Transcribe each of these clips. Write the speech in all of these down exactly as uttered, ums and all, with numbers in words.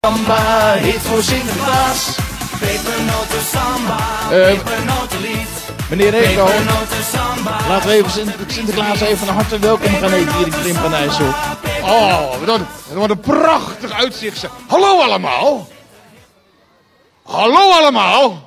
Samba, hit voor Sinterklaas. Pepernoten samba, Uh, pepernotenlied. Meneer Eco, Pepernoten samba. laten we even Sint Sinterklaas even van harte welkom gaan eten hier in Krimp aan de IJssel. Oh, wat een, wat een prachtig uitzicht. Zeg. Hallo allemaal. Hallo allemaal.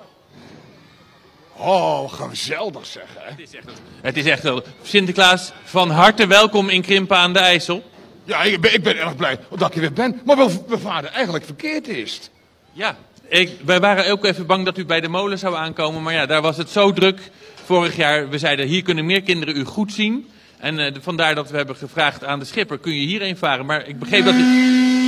Oh, geweldig zeg, hè? Het is echt, het is echt wel. Sinterklaas, van harte welkom in Krimpen aan de IJssel. Ja, ik ben, ik ben erg blij dat je weer bent. Maar wel, mijn vader eigenlijk verkeerd is. Ja, ik, wij waren ook even bang dat u bij de molen zou aankomen. Maar ja, daar was het zo druk vorig jaar. We zeiden, hier kunnen meer kinderen u goed zien. En uh, vandaar dat we hebben gevraagd aan de schipper, kun je hierheen varen? Maar ik begreep dat u...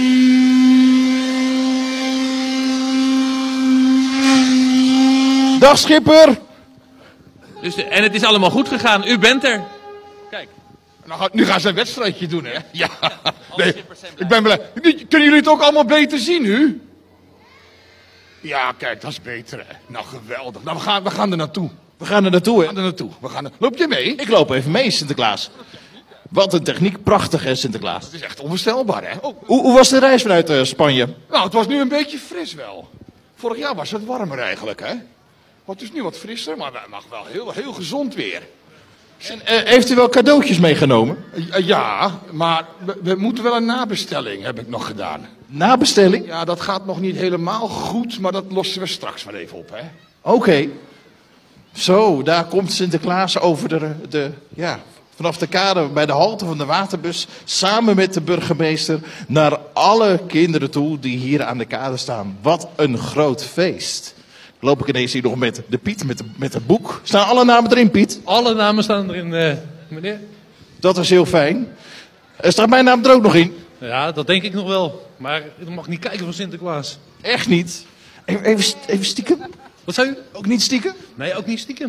Dag schipper! Dus de, en het is allemaal goed gegaan, u bent er. Kijk. Nou, nu gaan ze een wedstrijdje doen, hè? Ja. Nee, ik ben blij. Kunnen jullie het ook allemaal beter zien nu? Ja, kijk, dat is beter, hè? Nou, geweldig. Nou, we gaan, we gaan er naartoe. We gaan er naartoe, We hè? gaan er naartoe. We gaan er... Loop je mee? Ik loop even mee, Sinterklaas. Wat een techniek, prachtig hè, Sinterklaas. Het is echt onvoorstelbaar, hè? Oh, Hoe, hoe was de reis vanuit uh, Spanje? nou, het was nu een beetje fris wel. Vorig jaar was het warmer eigenlijk, hè? Het is nu wat frisser, maar het mag wel heel, heel gezond weer. En, uh, heeft u wel cadeautjes meegenomen? Uh, ja, maar we, we moeten wel een nabestelling, heb ik nog gedaan. Nabestelling? Ja, dat gaat nog niet helemaal goed, maar dat lossen we straks wel even op, hè? Oké. Okay. Zo, daar komt Sinterklaas over de, de, ja, vanaf de kade bij de halte van de waterbus, samen met de burgemeester, naar alle kinderen toe die hier aan de kade staan. Wat een groot feest. Loop ik ineens hier nog met de Piet, met, de, met het boek. Staan alle namen erin, Piet? Alle namen staan erin, uh, meneer. Dat is heel fijn. Er staat mijn naam er ook nog in? Ja, dat denk ik nog wel. Maar ik mag niet kijken van Sinterklaas. Echt niet? Even, even, even stiekem? Wat zei u? Ook niet stiekem? Nee, ook niet stiekem.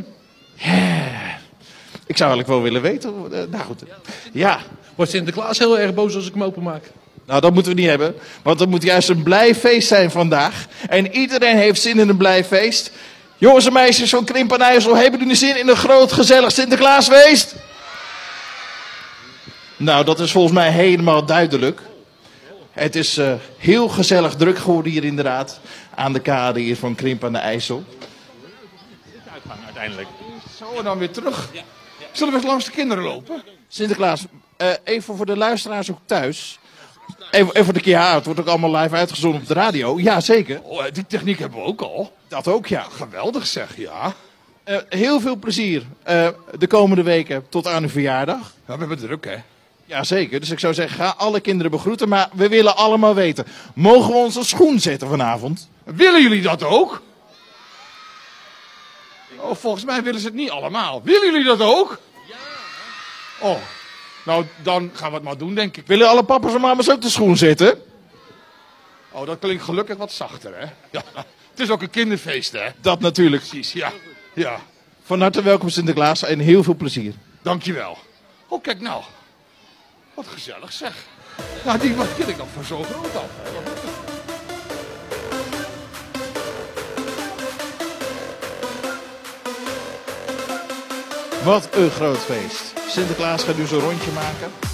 Ik zou eigenlijk wel willen weten. Uh, nou goed. Ja. Wordt Sinterklaas heel erg boos als ik hem openmaak? Nou, dat moeten we niet hebben. Want het moet juist een blij feest zijn vandaag. En iedereen heeft zin in een blij feest. Jongens en meisjes van Krimp aan de IJssel, hebben jullie zin in een groot gezellig Sinterklaasfeest? Nou, dat is volgens mij helemaal duidelijk. Het is uh, heel gezellig druk geworden hier inderdaad. Aan de kade hier van Krimp aan de IJssel. Uitgang uiteindelijk. Zo, en dan weer terug. Zullen we eens langs de kinderen lopen? Sinterklaas, uh, even voor de luisteraars ook thuis. Even, even voor de keer, ja, het wordt ook allemaal live uitgezonden op de radio. Ja, zeker. Oh, die techniek hebben we ook al. Dat ook, ja. Geweldig zeg, ja. Uh, heel veel plezier uh, de komende weken tot aan uw verjaardag. Ja, we hebben druk, hè? Jazeker, dus ik zou zeggen, ga alle kinderen begroeten. Maar we willen allemaal weten, mogen we onze schoen zetten vanavond? Willen jullie dat ook? Oh, volgens mij willen ze het niet allemaal. Willen jullie dat ook? Ja. Oh, nou dan gaan we het maar doen, denk ik. Willen alle papa's en mama's ook de schoen zetten? Oh, dat klinkt gelukkig wat zachter, hè? Ja. Het is ook een kinderfeest, hè? Dat natuurlijk. Precies, ja. Ja. Van harte welkom Sinterklaas en heel veel plezier. Dankjewel. Oh, kijk nou. Wat gezellig, zeg. Nou, die wat ken ik nog van zo groot af, hè? Wat een groot feest. Sinterklaas gaat nu zo'n rondje maken.